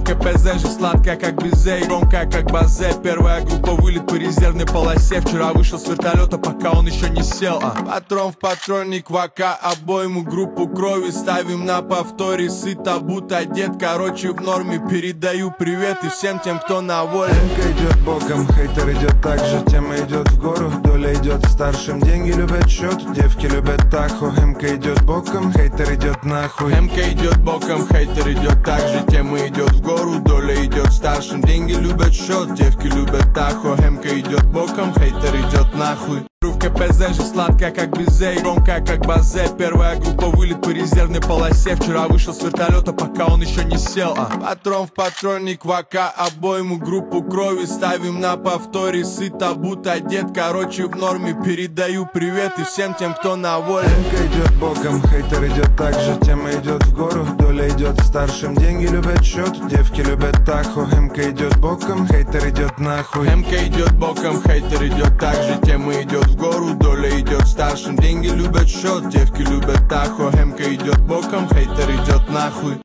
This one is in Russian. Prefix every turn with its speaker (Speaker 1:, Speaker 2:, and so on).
Speaker 1: КПЗ же сладкая как безе и громкая как базе. Первая группа вылет по резервной полосе. Вчера вышел с вертолета, пока он еще не сел. Патрон в патронник, ВК, обойму, группу крови ставим на повторе. Сыто, будто одет, короче в норме. Передаю привет и всем тем, кто на воле.
Speaker 2: Эмка идет боком, хейтер идет так же. Тема идет в гору, доля идет старшим. Деньги любят счет, девки любят тахо. Эмка идет боком, хейтер идет нахуй.
Speaker 1: Эмка идет боком, хейтер идет так же. Тема идет в гору, доля идет старшим. Деньги любят счет, девки любят тахо. Эмка идет боком, хейтер идет нахуй. В КПЗ же сладкая как безе и громкая как базе. Первая группа вылет по резервной полосе. Вчера вышел с вертолета, пока он еще не сел. Патрон в патронник, ВК, обойму, группу крови ставим на повторе. Сыто, будто одет, короче в норме. Передаю привет и всем тем, кто на воле.
Speaker 2: Эмка идет боком, хейтер идет так же. Тема идет в гору, доля идет старшим. Деньги любят счет, девки любят тахо. Эмка идет боком, хейтер идет нахуй.
Speaker 1: Эмка идет боком, хейтер идет так же. Тема идет в гору, доля идет старшим. Деньги любят счет, девки любят тахо. Эмка идет боком, хейтер идет нахуй.